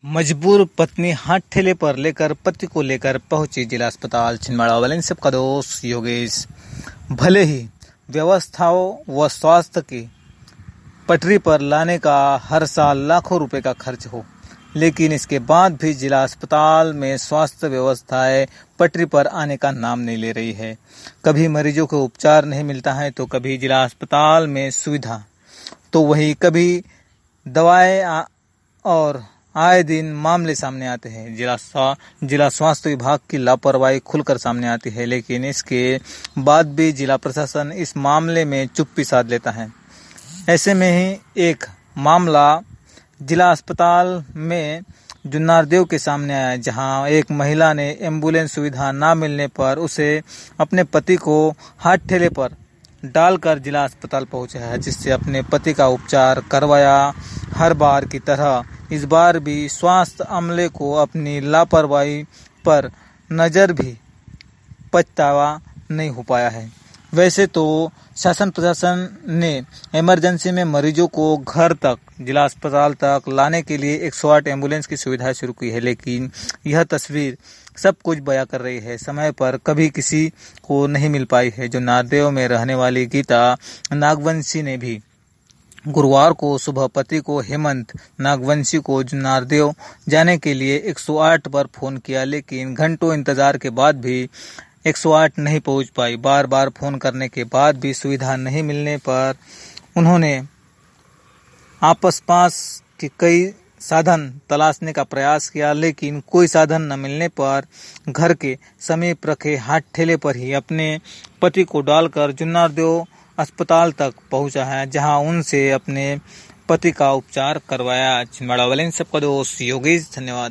मजबूर पत्नी हाथ ठेले पर लेकर पति को लेकर पहुंची जिला अस्पताल छिंदवाड़ा वाले सबका दोस्त योगेश। भले ही व्यवस्थाओं व स्वास्थ्य की पटरी पर लाने का हर साल लाखों रुपए का खर्च हो, लेकिन इसके बाद भी जिला अस्पताल में स्वास्थ्य व्यवस्थाएं पटरी पर आने का नाम नहीं ले रही है। कभी मरीजों को उपचार नहीं मिलता है तो कभी जिला अस्पताल में सुविधा, तो वही कभी दवाएं और आए दिन मामले सामने आते हैं। जिला स्वास्थ्य विभाग की लापरवाही खुलकर सामने आती है, लेकिन इसके बाद भी जिला प्रशासन इस मामले में चुप्पी साध लेता है। ऐसे में ही एक मामला जिला अस्पताल में जुन्नारदेव के सामने आया, जहां एक महिला ने एम्बुलेंस सुविधा न मिलने पर उसे अपने पति को हाथ ठेले पर डालकर जिला अस्पताल पहुंचाया है, जिससे अपने पति का उपचार करवाया। हर बार की तरह इस बार भी स्वास्थ्य अमले को अपनी लापरवाही पर नजर भी पछतावा नहीं हो पाया है। वैसे तो शासन प्रशासन ने इमरजेंसी में मरीजों को घर तक, जिला अस्पताल तक लाने के लिए 108 एम्बुलेंस की सुविधा शुरू की है, लेकिन यह तस्वीर सब कुछ बयां कर रही है। समय पर कभी किसी को नहीं मिल पाई है। जो नारदेव में रहने वाली गीता नागवंशी ने भी गुरुवार को सुबह पति को हेमंत नागवंशी को जुन्नारदेव जाने के लिए 108 पर फोन किया, लेकिन घंटों इंतजार के बाद भी 108 नहीं पहुंच पाई। बार बार फोन करने के बाद भी सुविधा नहीं मिलने पर उन्होंने आपस पास के कई साधन तलाशने का प्रयास किया, लेकिन कोई साधन न मिलने पर घर के समीप रखे हाथ ठेले पर ही अपने पति को डालकर जुन्नारदेव अस्पताल तक पहुंचा है, जहां उनसे अपने पति का उपचार करवाया। छिंदवाड़ा वाले सबका दोस्त योगेश। धन्यवाद।